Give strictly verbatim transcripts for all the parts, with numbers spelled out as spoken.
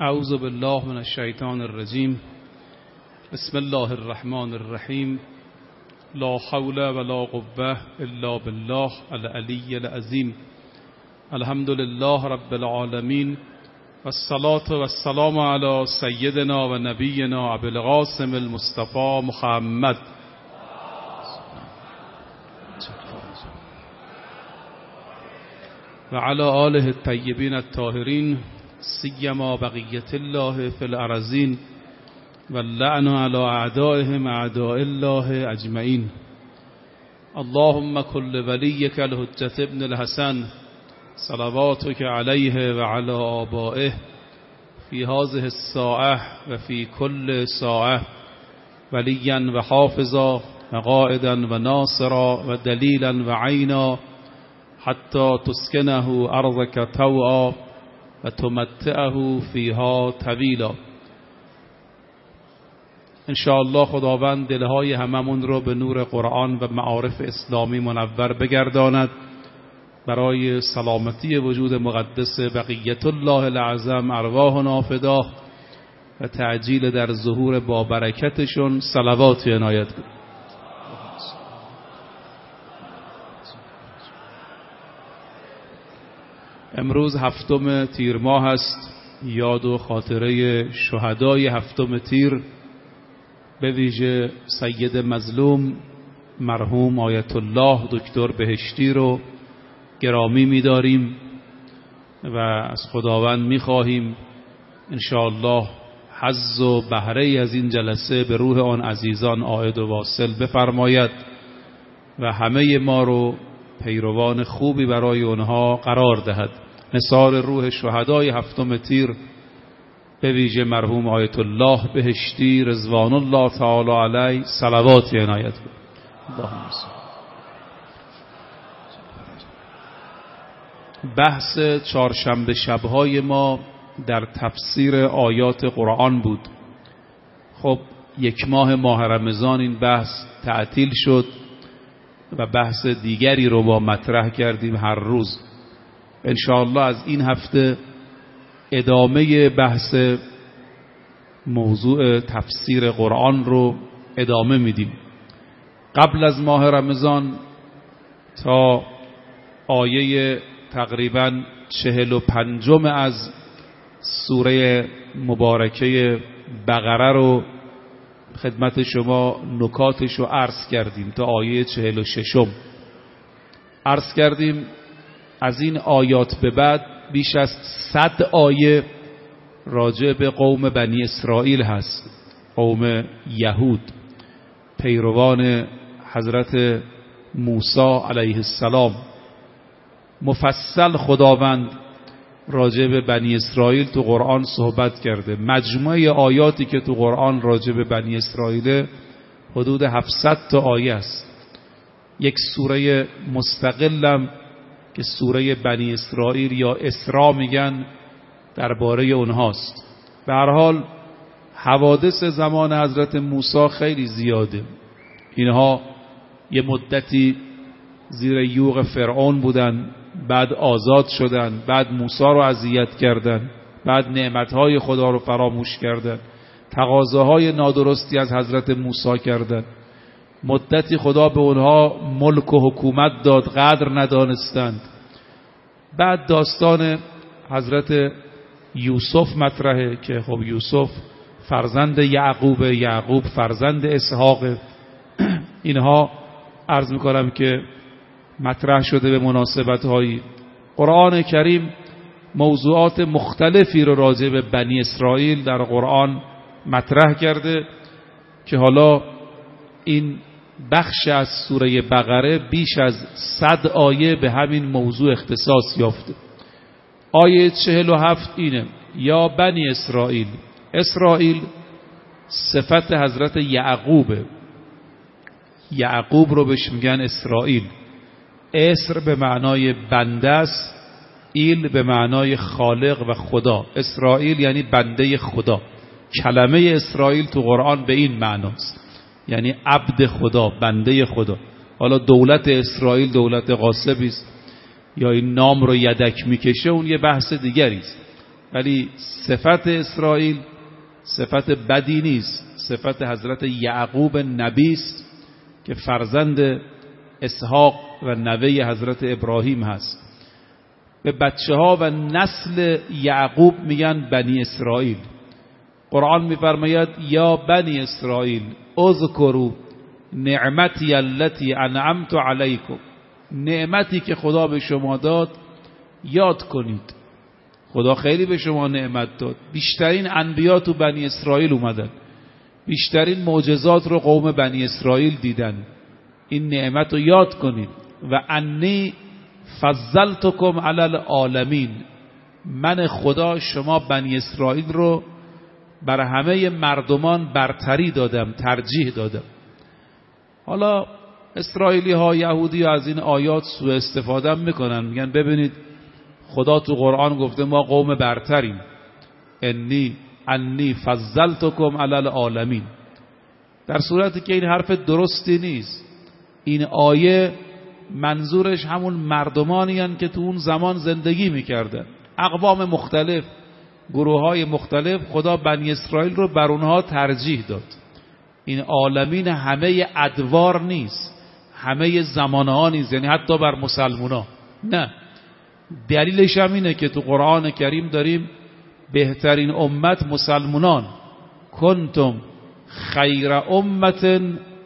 اعوذ بالله من الشیطان الرجیم. بسم الله الرحمن الرحیم. لا حول ولا قوة الا بالله العلی العظیم. الحمد لله رب العالمین والصلاة والسلام علی سیدنا و نبینا ابی القاسم المصطفى محمد و علی آله الطیبین الطاهرین سیما بقیت الله فی الارضین واللعن علی اعدائهم اعداء الله اجمعین. اللهم كل وليك الحجة ابن الحسن صلواتك عليه وعلى آبائه في هذه الساعة وفي كل ساعة وليا وحافظا وقائدا وناصرا ودليلا وعينا حتى تسكنه أرضك طوعا وتمتعه فيها طويلا. انشاءالله خداوند دلهای هممون رو به نور قرآن و معارف اسلامی منور بگرداند، برای سلامتی وجود مقدس بقیت الله العظم ارواحنا فداه و تعجیل در ظهور با برکتشون صلوات عنایت کنید. امروز هفتم تیر ماه است، یاد و خاطره شهدای هفتم تیر به ویژه سید مظلوم مرحوم آیت الله دکتر بهشتی رو گرامی می‌داریم و از خداوند می‌خواهیم انشاءالله حظ و بهره از این جلسه به روح آن عزیزان عائد و واصل بفرماید و همه ما رو پیروان خوبی برای آنها قرار دهد. نثار روح شهدای هفتم تیر به ویژه مرحوم آیت الله بهشتی رضوان الله تعالی علیه صلوات عنایت کنید. اللهم صل. بحث چهارشنبه شب‌های ما در تفسیر آیات قرآن بود. خب یک ماه ماه رمضان این بحث تعطیل شد و بحث دیگری رو با مطرح کردیم هر روز. انشاءالله از این هفته ادامه بحث موضوع تفسیر قرآن رو ادامه میدیم. قبل از ماه رمضان تا آیه تقریبا چهل و پنجم از سوره مبارکه بقره رو خدمت شما نکاتش رو عرض کردیم تا آیه چهل و ششم. عرض کردیم از این آیات به بعد بیش از صد آیه راجع به قوم بنی اسرائیل هست، قوم یهود، پیروان حضرت موسی علیه السلام. مفصل خداوند راجع به بنی اسرائیل تو قرآن صحبت کرده. مجموعه آیاتی که تو قرآن راجع به بنی اسرائیل حدود هفتصد تا آیه است. یک سوره مستقلم که سوره بنی اسرائیل یا اسراء میگن درباره اونهاست. به هر حال حوادث زمان حضرت موسی خیلی زیاده. اینها یه مدتی زیر یوغ فرعون بودن، بعد آزاد شدن، بعد موسی رو اذیت کردن، بعد نعمتهای خدا رو فراموش کردن، تقاضاهای نادرستی از حضرت موسی کردن. مدتی خدا به اونها ملک و حکومت داد، قدر ندانستند. بعد داستان حضرت یوسف مطرحه که خب یوسف فرزند یعقوب، یعقوب فرزند اسحاق. اینها عرض میکنم که مطرح شده به مناسبت هایی. قرآن کریم موضوعات مختلفی رو راجع به بنی اسرائیل در قرآن مطرح کرده که حالا این بخش از سوره بقره بیش از صد آیه به همین موضوع اختصاص یافته. آیه چهل و هفت اینه: یا بنی اسرائیل. اسرائیل صفت حضرت یعقوبه. یعقوب رو بهش میگن اسرائیل. اسر به معنای بنده است، ایل به معنای خالق و خدا. اسرائیل یعنی بنده خدا. کلمه اسرائیل تو قرآن به این معناست، یعنی عبد خدا، بنده خدا. حالا دولت اسرائیل دولت غاصبی است یا این نام رو یدک میکشه، اون یه بحث دیگری است. ولی صفت اسرائیل صفت بدی نیست، صفت حضرت یعقوب نبی است که فرزند اسحاق و نوه حضرت ابراهیم هست. به بچه ها و نسل یعقوب میگن بنی اسرائیل. قرآن میفرماید یا بنی اسرائیل اذکروا نعمتی التي انعمت علیکم، نعمتی که خدا به شما داد یاد کنید. خدا خیلی به شما نعمت داد، بیشترین انبیا تو بنی اسرائیل اومدن، بیشترین معجزات رو قوم بنی اسرائیل دیدن. این نعمت رو یاد کنید. و انی فضلتکم علی العالمین، من خدا شما بنی اسرائیل رو بر همه مردمان برتری دادم، ترجیح دادم. حالا اسرائیلی ها یهودی ها از این آیات سوء استفاده میکنن، میگن ببینید خدا تو قرآن گفته ما قوم برتریم، انی انی فضلتکم علی العالمین، در صورتی که این حرف درستی نیست. این آیه منظورش همون مردمانی هستند که تو اون زمان زندگی میکردن، اقوام مختلف، گروه های مختلف. خدا بنی اسرائیل رو بر اونها ترجیح داد. این عالمین همه ادوار نیست، همه زمانه ها نیست، یعنی حتی بر مسلمان ها نه. دلیلش هم اینه که تو قرآن کریم داریم بهترین امت مسلمانان، کنتم خیر امت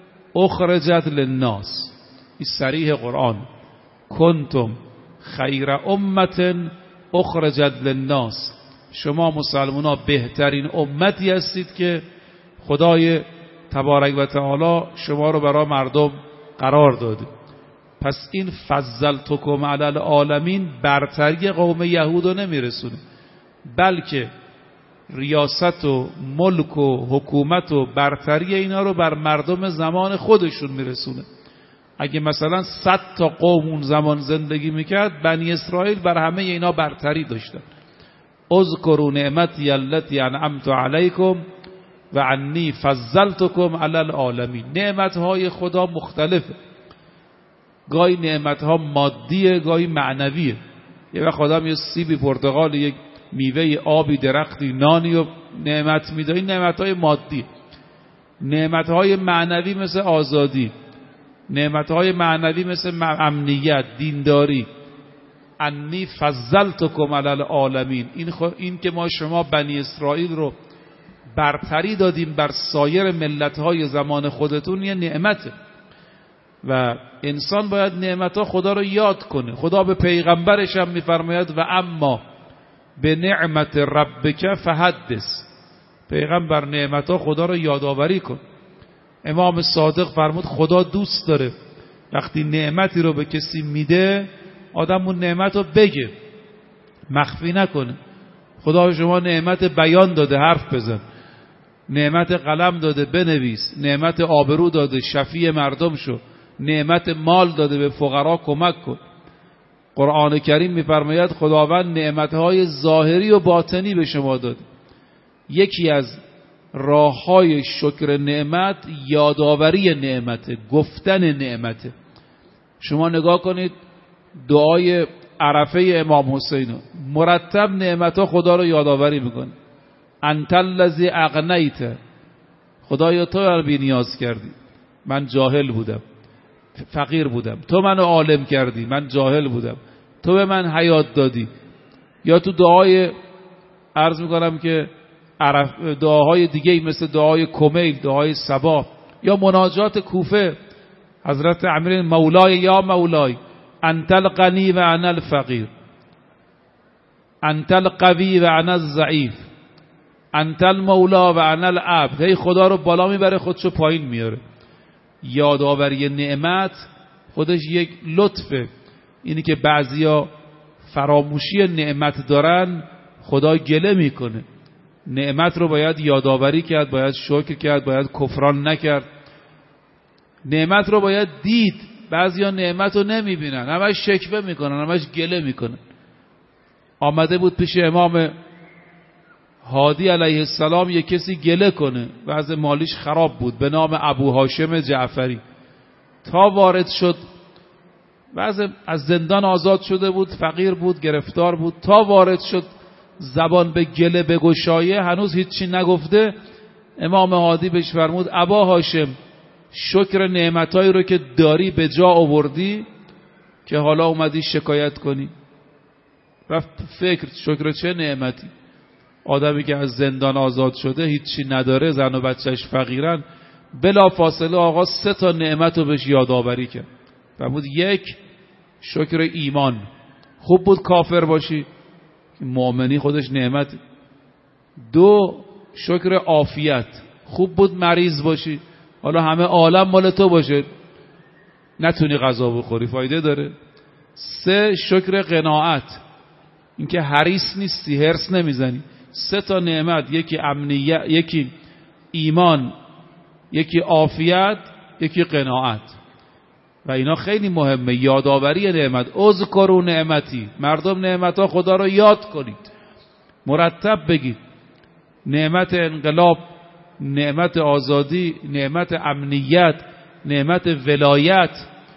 اخرجت للناس، این صریح قرآن، کنتم خیر امت اخرجت للناس، شما مسلمان ها بهترین امتی هستید که خدای تبارک و تعالی شما رو برای مردم قرار داده. پس این فضلتکم علی العالمین برتری قوم یهود رو نمیرسونه، بلکه ریاست و ملک و حکومت و برتری اینا رو بر مردم زمان خودشون میرسونه. اگه مثلا صد تا قوم اون زمان زندگی میکرد، بنی اسرائیل بر همه اینا برتری داشتن. اذکروا نعمتی التي انعمت علیکم و انی فضلتکم علی العالمین. نعمتهای خدا مختلفه، گاهی نعمتها مادیه، گاهی معنویه. یه وقت خدا یه سیبی، پرتقال، یک میوه، آبی، درختی، نانی و نعمت میده، این نعمتهای مادی. نعمتهای معنوی مثل آزادی، نعمتهای معنوی مثل امنیت، دینداری. انی فضلتکم علی العالمین، این, این که ما شما بنی اسرائیل رو برتری دادیم بر سایر ملتهای زمان خودتون، یه نعمته و انسان باید نعمتها خدا رو یاد کنه. خدا به پیغمبرش هم میفرماید و اما به نعمت ربک فحدث، پیغمبر نعمتها خدا رو یادآوری کن. امام صادق فرمود خدا دوست داره وقتی نعمتی رو به کسی میده آدم اون نعمت رو بگه، مخفی نکنه. خدا به شما نعمت بیان داده، حرف بزن، نعمت قلم داده، بنویس، نعمت آبرو داده، شفیع مردم شو، نعمت مال داده، به فقرا کمک کن. قرآن کریم میفرماید خداوند نعمتهای ظاهری و باطنی به شما داد. یکی از راههای شکر نعمت یادآوری نعمته، گفتن نعمته. شما نگاه کنید دعای عرفه امام حسین، مرتب نعمتها خدا رو یادآوری میکنه. انت الذی اغنیت، خدایا تو من بی نیاز کردی، من جاهل بودم، فقیر بودم، تو منو عالم کردی، من جاهل بودم، تو به من حیات دادی. یا تو دعای عرض میکنم که دعاهای دیگه مثل دعای کمیل، دعای صباح، یا مناجات کوفه، حضرت امیر مولای یا مولای انت الغنی و انا الفقیر، انت القوی و انا الضعیف، انت المولا و انا العبد. هی خدا رو بالا میبره، خودشو پایین میاره. یادآوری نعمت خودش یک لطفه. اینی که بعضیا فراموشی نعمت دارن، خدا گله میکنه. نعمت رو باید یادآوری کرد، باید شکر کرد، باید کفران نکرد. نعمت رو باید دید. بعضیا نعمت رو نمیبینن، همش شکوه میکنن، همش گله میکنن. آمده بود پیش امام هادی علیه السلام یک کسی گله کنه، وضع مالیش خراب بود، به نام ابو هاشم جعفری. تا وارد شد، وضع از زندان آزاد شده بود، فقیر بود، گرفتار بود. تا وارد شد زبان به گله بگشایه، هنوز هیچی نگفته، امام هادی بهش فرمود ابا هاشم شکر نعمتایی رو که داری به جا آوردی که حالا اومدی شکایت کنی؟ رفت فکر شکر چه نعمتی؟ آدمی که از زندان آزاد شده هیچی نداره، زن و بچهش فقیرن، بلا فاصله آقا سه تا نعمت رو بهش یادآوری کرد. فرمود یک شکر ایمان، خوب بود کافر باشی، مؤمنی خودش نعمت. دو شکر عافیت، خوب بود مریض باشی، حالا همه عالم مال تو باشه نتونی غذا بخوری، فایده داره. سه شکر قناعت، اینکه حریص نیستی، هرس نمیزنی. سه تا نعمت، یکی امنیت، یکی ایمان، یکی عافیت، یکی قناعت. و اینا خیلی مهمه، یادآوری نعمت. اذکروا نعمتی، مردم نعمتها خدا رو یاد کنید، مرتب بگید. نعمت انقلاب، نعمت آزادی، نعمت امنیت، نعمت ولایت.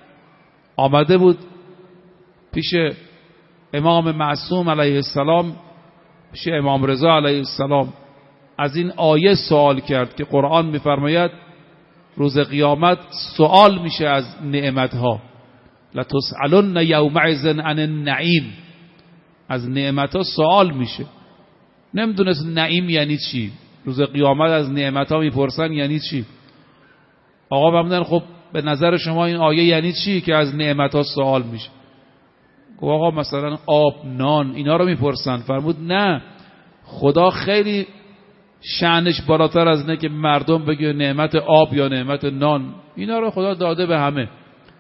آمده بود پیش امام معصوم علیه السلام، پیش امام رضا علیه السلام، از این آیه سوال کرد که قرآن میفرماید روز قیامت سوال میشه از نعمتها. لتسألن یومئذ عن النعیم، از نعمتها سوال میشه. نمیدونست نعیم یعنی چی، روز قیامت از نعمتها میپرسن یعنی چی. آقا بمدن خب به نظر شما این آیه یعنی چی که از نعمتها سوال میشه؟ گفت آقا مثلا آب، نان، اینا رو میپرسن. فرمود نه، خدا خیلی شأنش بالاتر از اینه که مردم بگه نعمت آب یا نعمت نان، اینا رو خدا داده به همه.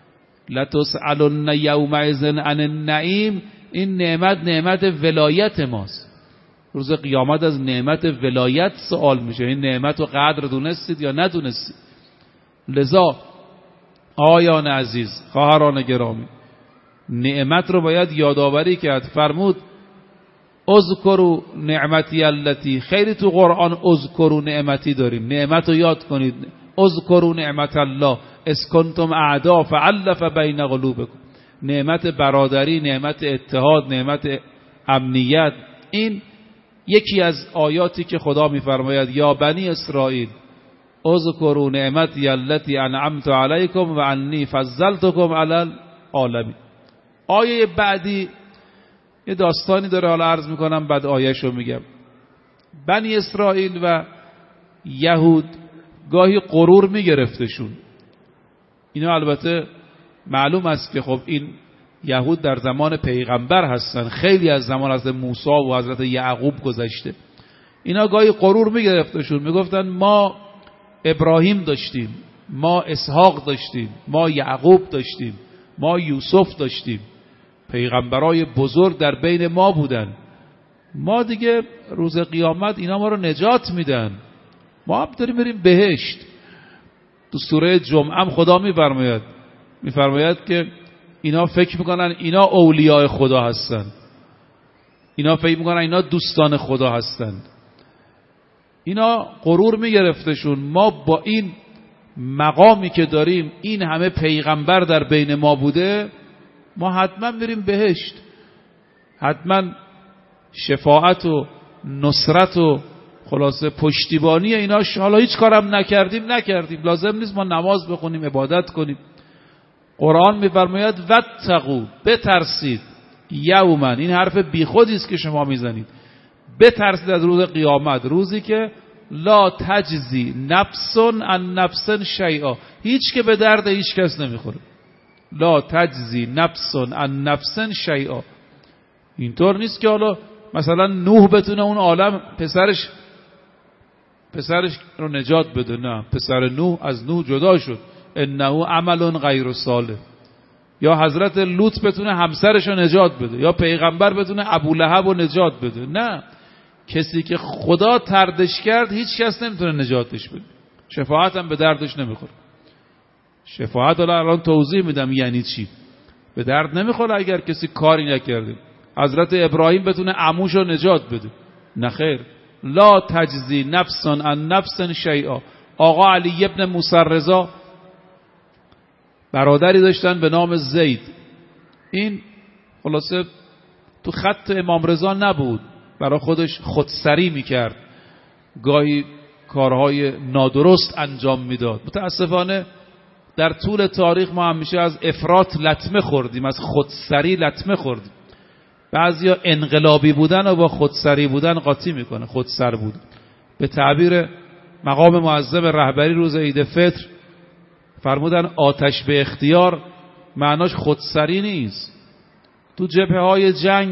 لتسألن یومئذ عن النعیم، این نعمت نعمت ولایت ماست. روز قیامت از نعمت ولایت سوال میشه. این نعمت رو قدر دونستید یا ندونستید؟ لذا آیان عزیز، خواهران گرامی، نعمت رو باید یادآوری کرد. فرمود اذکروا نعمتی التی، خیلی تو قرآن اذکروا نعمتی داریم، نعمت رو یاد کنید. اذکروا نعمت الله اذ کنتم اعداء فالف بین قلوبکم، نعمت برادری، نعمت اتحاد، نعمت امنیت. این یکی از آیاتی که خدا میفرماید یا بنی اسرائیل اذکروا نعمتی التی انعمت علیکم و انی فضلتکم علی العالمین. آیه بعدی یه داستانی داره، حالا عرض میکنم بعد آیه‌شو میگم. بنی اسرائیل و یهود گاهی غرور میگرفتشون. اینا البته معلوم است که خب این یهود در زمان پیغمبر هستن، خیلی از زمان حضرت موسی و حضرت یعقوب گذشته. اینا گاهی غرور میگرفتشون، میگفتن ما ابراهیم داشتیم، ما اسحاق داشتیم، ما یعقوب داشتیم، ما یوسف داشتیم، پیغمبرای بزرگ در بین ما بودن، ما دیگه روز قیامت اینا ما رو نجات میدن، ما هم داریم بریم بهشت. تو سوره جمعه هم خدا میفرماید میفرماید که اینا فکر میکنن اینا اولیاء خدا هستن، اینا فکر میکنن اینا دوستان خدا هستند. اینا غرور میگرفتشون، ما با این مقامی که داریم، این همه پیغمبر در بین ما بوده، ما حتما میریم بهشت، حتما شفاعت و نصرت و خلاصه پشتیبانی اینا. حالا هیچ کارم نکردیم نکردیم لازم نیست ما نماز بخونیم، عبادت کنیم. قرآن میفرماید واتقوا، بترسید، یوما، این حرف بیخودی است که شما میزنید، بترسید از روز قیامت، روزی که لا تجزی نفس عن نفس شیئا، هیچ که به درد هیچ کس نمیخوره. لا تجزی نفس عن نفس شیئا. اینطور نیست که حالا مثلا نوح بتونه اون عالم پسرش پسرش رو نجات بده، نه، پسر نوح از نوح جدا شد، انه عمل غیر صالح. یا حضرت لوط بتونه همسرش رو نجات بده، یا پیغمبر بتونه ابولهب رو نجات بده، نه، کسی که خدا طردش کرد هیچ کس نمیتونه نجاتش بده، شفاعت هم به دردش نمیخوره. شفاعت الان توضیح میدم یعنی چی. به درد نمیخوره اگر کسی کاری نکرده. حضرت ابراهیم بتونه عموش رو نجات بده، نه خیر. لا تجزی نفس عن نفس شیئا. آقا علی ابن موسی رضا برادری داشتن به نام زید. این خلاصه تو خط امام رضا نبود، برای خودش خودسری میکرد، گاهی کارهای نادرست انجام میداد. متاسفانه در طول تاریخ ما همیشه از افراط لطمه خوردیم، از خودسری لطمه خوردیم. بعضیا انقلابی بودن و با خودسری بودن قاطی میکنه. خودسر بود به تعبیر مقام معظم رهبری روز عید فطر فرمودن آتش به اختیار معناش خودسری نیست. تو جبهه های جنگ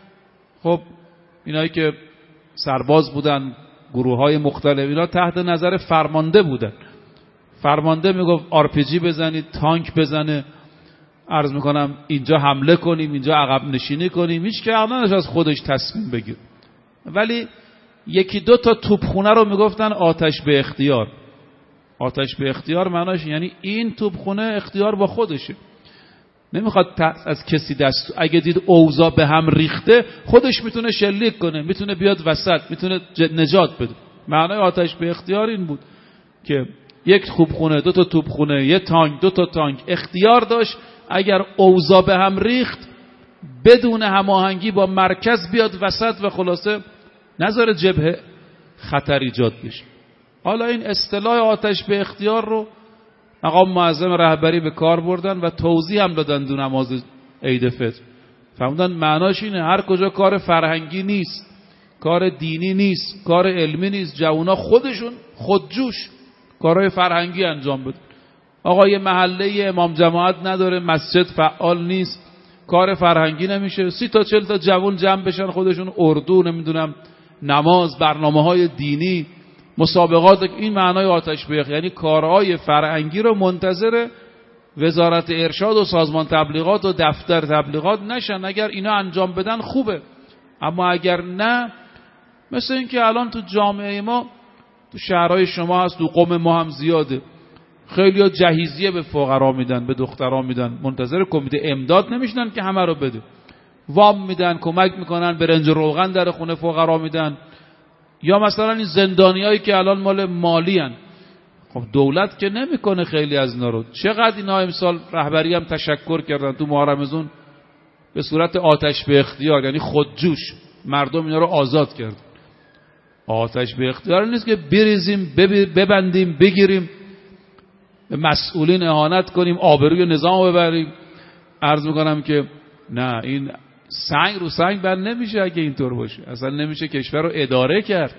خب اینایی که سرباز بودن، گروه های مختلف، اینا تحت نظر فرمانده بودن. فرمانده میگفت آر پی جی بزنید، تانک بزنه، عرض میکنم اینجا حمله کنیم، اینجا عقب نشینی کنیم. هیچ که عقلانش از خودش تصمیم بگیر. ولی یکی دو تا توپخونه رو میگفتن آتش به اختیار. آتش به اختیار معناش یعنی این توپخونه اختیار با خودشه، نمیخواد از کسی دست. اگه دید اوضاع به هم ریخته خودش میتونه شلیک کنه، میتونه بیاد وسط، میتونه نجات بده. معنای آتش به اختیار این بود که یک توپخونه، دو تا توپخونه، یک تانک، دو تا تانک اختیار داشت اگر اوضاع به هم ریخت بدون هماهنگی با مرکز بیاد وسط و خلاصه نذاره جبهه خطر ایجاد بشه. حالا این اصطلاح آتش به اختیار رو مقام معظم رهبری به کار بردن و توضیح هم دادن دو نماز عید فطر. فهمیدن معناش اینه هر کجا کار فرهنگی نیست، کار دینی نیست، کار علمی نیست، جوونا خودشون خودجوش کارهای فرهنگی انجام بدن. آقا یه محله امام جماعت نداره، مسجد فعال نیست، کار فرهنگی نمیشه، سی تا چل تا جوون جمع بشن خودشون اردو، نمیدونم نماز، برنامه‌های دینی، مسابقات. این معنای آتش به اختیار، یعنی کارهای فرهنگی رو منتظر وزارت ارشاد و سازمان تبلیغات و دفتر تبلیغات نشن. اگر اینا انجام بدن خوبه، اما اگر نه، مثل این که الان تو جامعه ما، تو شهرهای شما هست، تو قوم ما هم زیاده، خیلی ها جهیزیه به فقرا میدن، به دخترها میدن، منتظر کمیته امداد نمیشنن که همه رو بده. وام میدن، کمک میکنن، برنج روغن در خونه فقرا میدن. یا مثلا این زندانیایی که الان مال مالی هن. خب دولت که نمیکنه خیلی از اینا رو. چقدر اینا امسال رهبری هم تشکر کردن تو ماه رمضان به صورت آتش به اختیار، یعنی خودجوش مردم اینا رو آزاد کرد. آتش به اختیار نیست که بریزیم، ببندیم، بگیریم، به مسئولین اهانت کنیم، آبروی نظام رو ببریم. عرض میکنم که نه، این سنگ رو سنگ بند نمیشه. اگه اینطور باشه اصلا نمیشه کشور رو اداره کرد.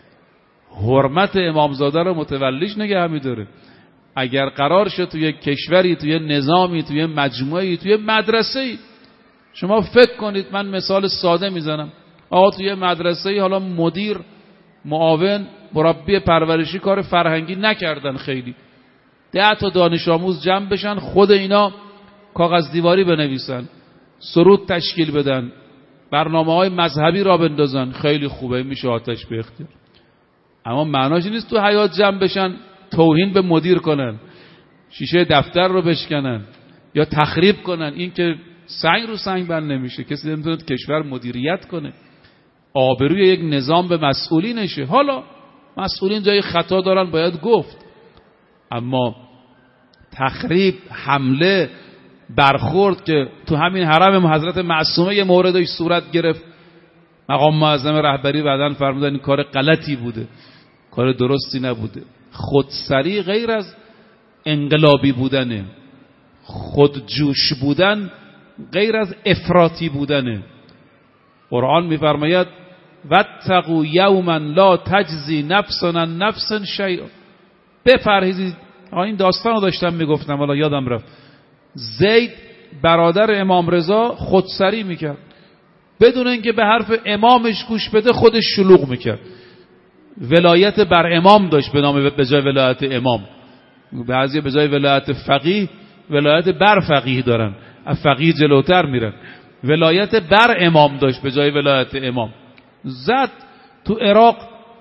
حرمت امامزاده رو متولیش نگه می‌داره. اگر قرار شد توی کشوری، توی نظامی، توی مجموعه‌ای، توی مدرسه‌ای، شما فکر کنید، من مثال ساده میزنم، آقا توی مدرسه‌ای حالا مدیر، معاون، مربی پرورشی کار فرهنگی نکردن، خیلی ده تا دانش آموز جمع بشن، خود اینا کاغذ دیواری بنویسن، سرود تشکیل بدن، برنامه‌های مذهبی را بندازن، خیلی خوبه، میشه آتش به اختیار. اما معناش نیست تو حیاط جمع بشن توهین به مدیر کنن، شیشه دفتر رو بشکنن یا تخریب کنن. این که سنگ رو سنگ بند نمیشه. کسی نمیتونه کشور مدیریت کنه. آبروی یک نظام به مسئولینشه. حالا مسئولین جای خطا دارن، باید گفت، اما تخریب، حمله، برخورد که تو همین حرم حضرت معصومه یه موردش صورت گرفت، مقام معظم رهبری بعداً فرمودن این کار غلطی بوده، کار درستی نبوده. خودسری غیر از انقلابی بودنه، خودجوش بودن غیر از افراطی بودنه. قرآن میفرماید واتقوا یوما لا تجزی نفس عن نفس شیئا. بپرهیزید. این داستان رو داشتم میگفتم، حالا یادم رفت. زید برادر امام رضا خودسری میکرد، بدون اینکه به حرف امامش گوش بده خودش شلوغ میکرد. ولایت بر امام داشت به نام، به جای ولایت امام. بعضی به جای ولایت فقیه ولایت بر فقیه دارن، از فقیه جلوتر میرن. ولایت بر امام داشت به جای ولایت امام. زد تو عراق،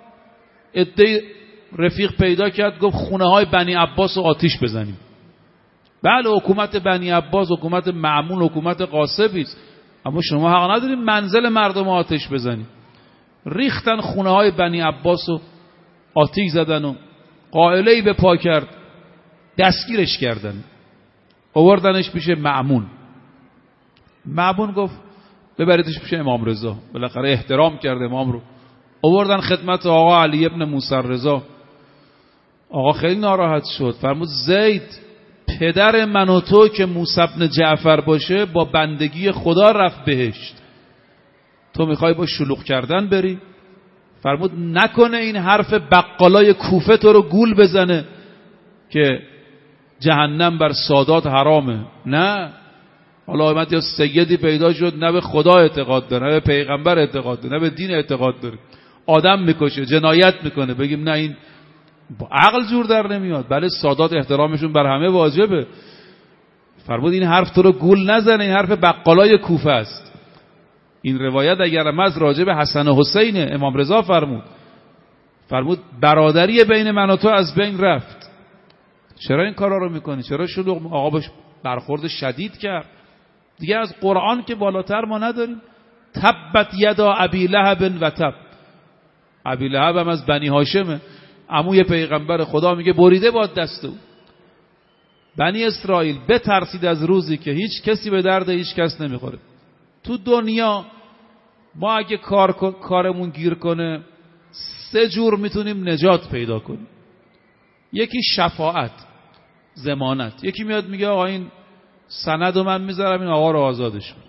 عده رفیق پیدا کرد، گفت خونه های بنی عباس رو آتیش بزنیم. بله، حکومت بنی عباس حکومت مأمون، حکومت غاصبی است، اما شما حق ندارید منزل مردم آتش بزنید. ریختن خونه های بنی عباس رو آتیش زدن و قائله‌ای به پا کرد، دستگیرش کردن، آوردنش پیش مأمون. مأمون گفت ببریدش پیش امام رضا. بالاخره احترام کرد امام رو، آوردن خدمت آقا علی ابن موسی رضا. آقا خیلی ناراحت شد، فرمود زید پدر من و تو که موسی بن جعفر باشه با بندگی خدا رفت بهشت، تو میخوای با شلوغ کردن بری؟ فرمود نکنه این حرف بقالای کوفه تو رو گول بزنه که جهنم بر سادات حرامه. نه، حالا اومد یا سیدی پیدا شد نه به خدا اعتقاد داره، نه به پیغمبر اعتقاد داره، نه به دین اعتقاد داره، آدم میکشه، جنایت میکنه، بگیم نه این با عقل جور در نمیاد. بله سادات احترامشون بر همه واجبه. فرمود این حرف تو رو گول نزنه، این حرف بقالای کوفه است. این روایت اگر هم از راجع به حسن و حسین امام رضا فرمود، فرمود برادری بین من و تو از بین رفت. چرا این کارا رو میکنی؟ چرا شلوغ؟ آقا باش برخورد شدید کرد. دیگه از قرآن که بالاتر ما نداریم. تبت یدا ابی لهب و تب. ابی لهب هم از بنی هاشمه، عموی پیغمبر خدا، میگه بریده باد دست او. بنی اسرائیل بترسید از روزی که هیچ کسی به درد هیچ کس نمیخوره. تو دنیا ما اگه کار کارمون گیر کنه سه جور میتونیم نجات پیدا کنیم. یکی شفاعت، ضمانت. یکی میاد میگه آقا این سند رو من میذارم این آقا رو آزادش کن.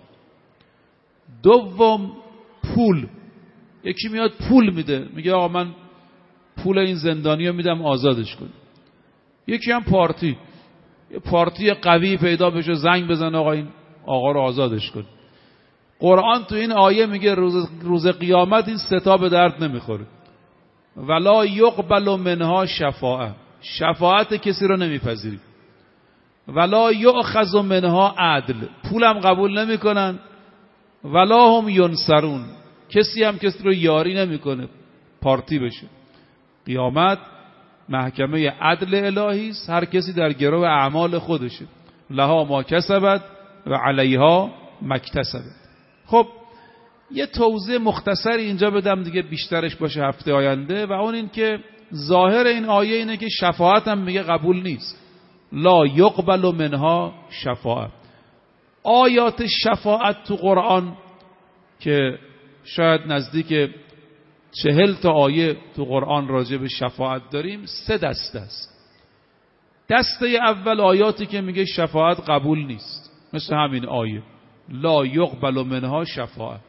دوم پول، یکی میاد پول میده میگه آقا من پول این زندانی رو میدم آزادش کن. یکی هم پارتی، یه پارتی قوی پیدا بشه زنگ بزن آقا این آقا رو آزادش کن. قرآن تو این آیه میگه روز, روز قیامت این ستا به درد نمیخوره. ولا یقبل منها شفاعه، شفاعت کسی رو نمیپذیری. ولا یؤخذ منها عدل، پولم قبول نمیکنن. ولا هم ینصرون، کسی هم کسی رو یاری نمیکنه پارتی بشه. قیامت محکمه عدل الهی است، هر کسی در گرو اعمال خودشه. لها ما کسبت و علیها مکتسبت. خب یه توضیح مختصری اینجا بدم دیگه، بیشترش باشه هفته آینده، و اون این که ظاهر این آیه اینه که شفاعت هم میگه قبول نیست. لا یقبل منها شفاعت. آیات شفاعت تو قرآن که شاید نزدیک چهل تا آیه تو قرآن راجع به شفاعت داریم، سه دسته است. دسته اول آیاتی که میگه شفاعت قبول نیست، مثل همین آیه لا یقبل منها شفاعت.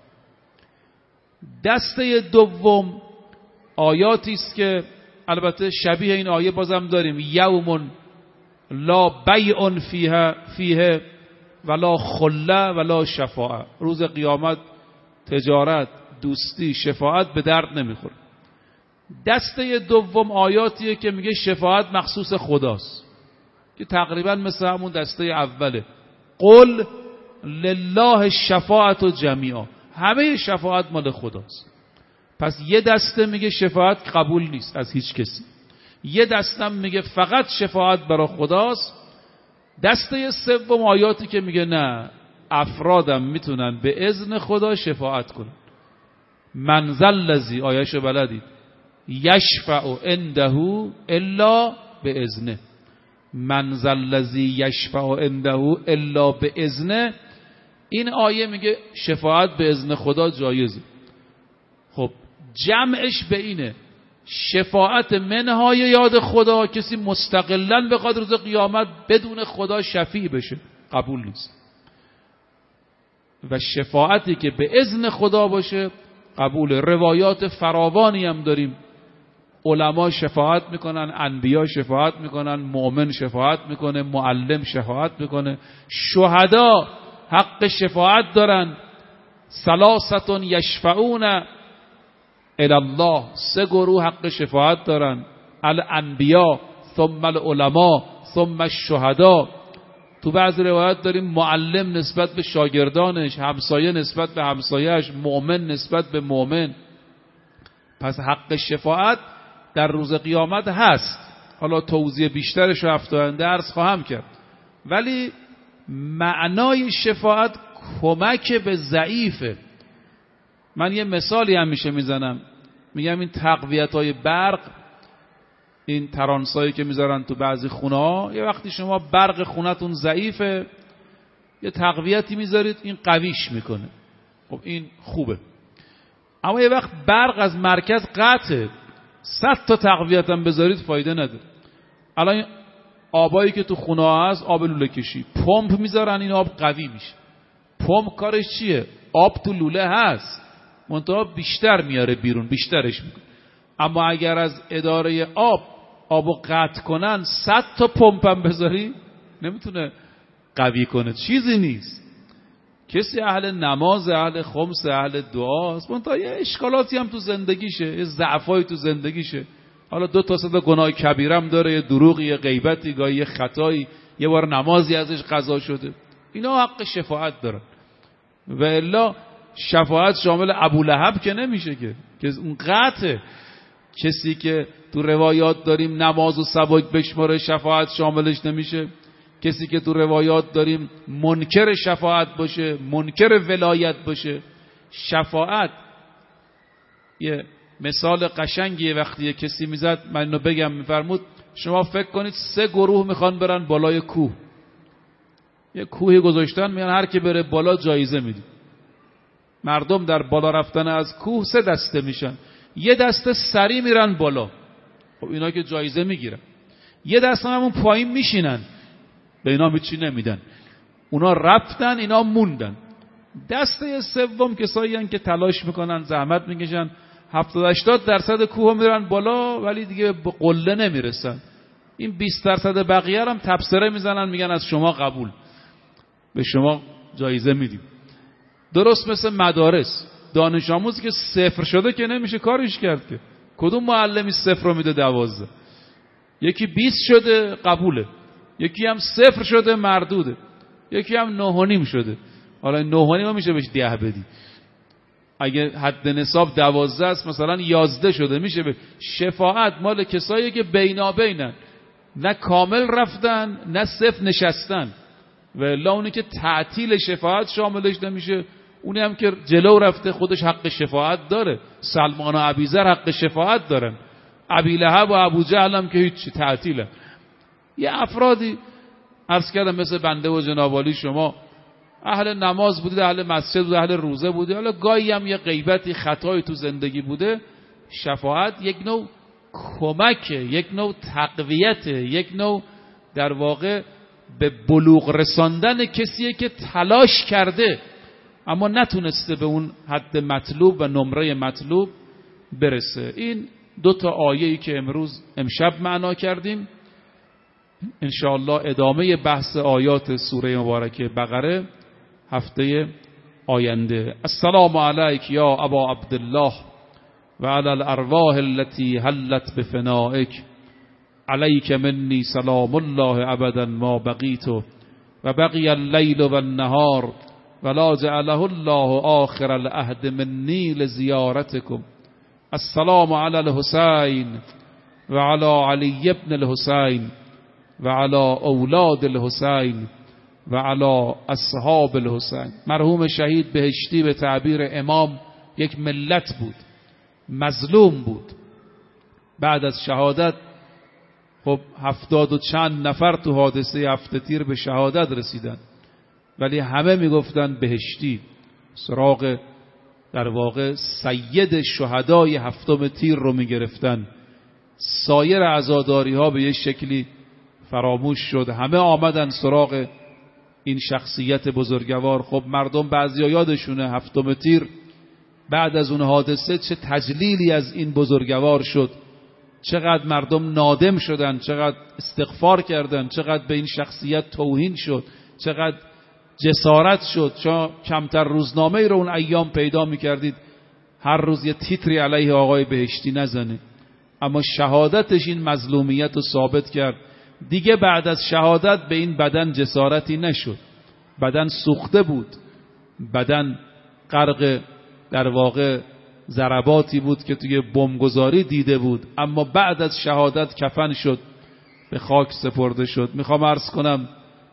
دسته دوم آیاتی است که البته شبیه این آیه بازم داریم، یوم لا بیع فیه فیه ولا خله ولا شفاعت. روز قیامت تجارت، دوستی، شفاعت به درد نمیخوره. دسته دوم آیاتیه که میگه شفاعت مخصوص خداست، که تقریبا مثل همون دسته اوله. قل لله الشفاعت جمیعا، همه شفاعت مال خداست. پس یه دسته میگه شفاعت قبول نیست از هیچ کسی، یه دسته میگه فقط شفاعت برای خداست. دسته سوم آیاتی که میگه نه، افرادم میتونن به اذن خدا شفاعت کنن. من ذا الذی، آیه‌شو بلدید، یشفع عنده الا به اذنه. من ذا الذی یشفع عنده الا به اذنه. این آیه میگه شفاعت به اذن خدا جایزه. خب جمعش به اینه، شفاعت منهای یاد خدا، کسی مستقلاً بخواد روز قیامت بدون خدا شفیع بشه، قبول نیست. و شفاعتی که به اذن خدا باشه قبول. روایات فراوانی هم داریم، علما شفاعت میکنن، انبیا شفاعت میکنن، مؤمن شفاعت میکنه، معلم شفاعت میکنه، شهدا حق شفاعت دارن. ثلاثه یشفعون الی الله، سه گروه حق شفاعت دارن، الانبیا ثم العلماء ثم الشهدا. تو بعض روایات داریم معلم نسبت به شاگردانش، همسایه نسبت به همسایهش، مؤمن نسبت به مؤمن. پس حق شفاعت در روز قیامت هست. حالا توضیح بیشترش رو هفته آینده عرض خواهم کرد. ولی معنای شفاعت کمک به ضعیفه. من یه مثالی همیشه میزنم، میگم این تقویت‌های برق، این ترانسایی که میذارن تو بعضی خونه‌ها، یه وقتی شما برق خونتون ضعیفه، یه تقویتی میذارید این قویش میکنه. خب این خوبه. اما یه وقت برق از مرکز قطعه، صد تا تقویت هم بذارید فایده نداره. الان آبایی که تو خونه ها هست آب لوله کشی، پمپ میذارن این آب قوی میشه. پمپ کارش چیه؟ آب تو لوله هست منتها بیشتر میاره بیرون، بیشترش میکنه. اما اگر از اداره آب آبو قطع کنن صد تا پمپ هم بذاری نمیتونه قوی کنه، چیزی نیست. کسی اهل نماز، اهل خمس، اهل دعاست، منتها یه اشکالاتی هم تو زندگیشه، یه ضعفایی تو زندگیشه. حالا دو تا سه تا گناه کبیرم داره، یه دروغی، یه غیبتی، گاهی یه خطایی، یه بار نمازی ازش قضا شده. اینا حق شفاعت دارن. و الا شفاعت شامل ابولهب که نمیشه که که اون قطعه. کسی که تو روایات داریم نماز و سواک بشماره شفاعت شاملش نمیشه. کسی که تو روایات داریم منکر شفاعت باشه، منکر ولایت باشه. شفاعت یه مثال قشنگیه. وقتی کسی میزد، من اینو بگم، میفرمود شما فکر کنید سه گروه میخوان برن بالای کوه. یه کوهی گذاشتن، میان هر کی بره بالا جایزه میدن. مردم در بالا رفتن از کوه سه دسته میشن. یه دسته سری میرن بالا، خب اینا که جایزه میگیرن. یه دسته همون پایین میشینن، به اینا هیچی نمیدن. اونا رفتن، اینا موندن. دسته سوم کسایی هستن که تلاش میکنن، زحمت میکشن، هفتاد هشتاد درصد کوه میرن بالا ولی دیگه به قله نمیرسن. این بیست درصد بقیه هم تبصره میزنن، میگن از شما قبول، به شما جایزه میدیم. درست مثل مدارس، دانش آموزی که صفر شده که نمیشه کارش کرد که. کدوم معلمی صفر رو میده دوازده؟ یکی بیست شده قبوله، یکی هم صفر شده مردوده، یکی هم نه و نیم شده. حالا نه و نیم میشه بهش ده بدی. اگه حد نصاب دوازده است مثلا یازده شده، میشه به شفاعت مال کسایی که بینابینن، نه کامل رفتن نه صفر نشستن. و الا اونی که تعطیل شفاعت شاملش نمیشه. اونی هم که جلو رفته خودش حق شفاعت داره. سلمان و ابیذر حق شفاعت دارن، ابی لهب و ابو جهل هم که هیچ تعطیله. یه افرادی عرض کردم مثل بنده و جناب عالی شما اهل نماز بودید، اهل مسجد بودید، اهل روزه بودید، حالا گاهی هم یه غیبتی خطایی تو زندگی بوده. شفاعت یک نوع کمکه، یک نوع تقویته، یک نوع در واقع به بلوغ رساندن کسیه که تلاش کرده اما نتونسته به اون حد مطلوب و نمره مطلوب برسه. این دو تا آیه‌ای که امروز امشب معنا کردیم، انشاءالله ادامه بحث آیات سوره مبارکه بقره هفته آینده. السلام علیک یا ابا عبدالله و علی الارواح التي حلت بفنائک، علیک منی سلام الله ابدا ما بقیت و بقی اللیل و النهار ولا جعله الله آخر العهد منی لزیارتکم. السلام علی الحسین و علی علی ابن الحسین و علی اولاد الحسین و علی اصحاب الحسین. مرحوم شهید بهشتی به تعبیر امام یک ملت بود، مظلوم بود. بعد از شهادت خب هفتاد و چند نفر تو حادثه هفت تیر به شهادت رسیدن، ولی همه میگفتن بهشتی. سراغ در واقع سید شهدای هفتم تیر رو میگرفتن. سایر عزاداری ها به یه شکلی فراموش شد، همه آمدن سراغ این شخصیت بزرگوار. خب مردم بعضی یادشونه هفتم تیر بعد از اون حادثه چه تجلیلی از این بزرگوار شد، چقدر مردم نادم شدن، چقدر استغفار کردن، چقدر به این شخصیت توهین شد، چقدر جسارت شد. چون کمتر روزنامه ای رو اون ایام پیدا میکردید هر روز یه تیتری علیه آقای بهشتی نزنه. اما شهادتش این مظلومیت رو ثابت کرد. دیگه بعد از شهادت به این بدن جسارتی نشد، بدن سوخته بود، بدن غرق در واقع ضرباتی بود که توی بمبگذاری دیده بود، اما بعد از شهادت کفن شد، به خاک سپرده شد. میخوام عرض کنم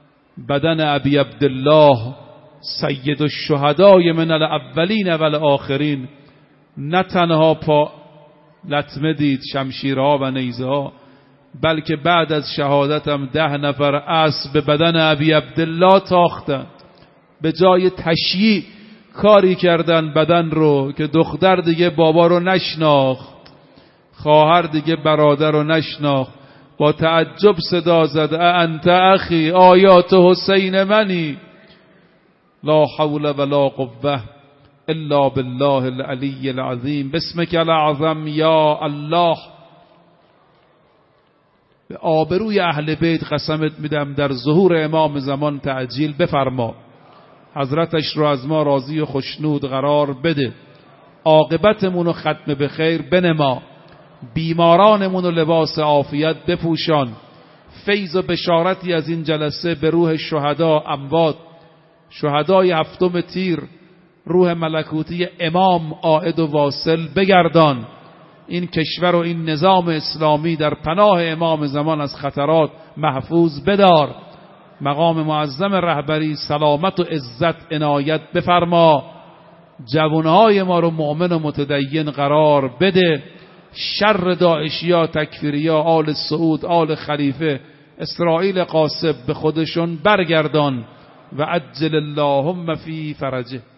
بدن ابی عبدالله سید الشهدای من الاولین و الاخرین نه تنها پا لطمه دید شمشیرها و نیزه ها، بلکه بعد از شهادتم ده نفر اسب به بدن ابی عبدالله تاختند. به جای تشییع کاری کردن بدن رو که دختر دیگه بابا رو نشناخت، خواهر دیگه برادر رو نشناخت، با تعجب صدا زد انت اخی، آیات حسین منی، لا حول ولا قوه الا بالله العلی العظیم، بسمک الاعظم یا الله. به آبروی اهل بیت قسمت میدم در ظهور امام زمان تعجیل بفرما، حضرتش رو از ما راضی و خشنود قرار بده، عاقبتمون رو ختم به خیر بنما، بیمارانمون رو لباس عافیت بپوشان، فیض و بشارتی از این جلسه به روح شهدا اموات، شهدای هفتم تیر، روح ملکوتی امام عائد و واصل بگردان. این کشور و این نظام اسلامی در پناه امام زمان از خطرات محفوظ بدار، مقام معظم رهبری سلامت و عزت عنایت بفرما، جوانهای ما رو مؤمن و متدین قرار بده، شر داعشیا تکفیریا آل سعود آل خلیفه اسرائیل قاصب به خودشون برگردان و عجل اللهم فی فرجه.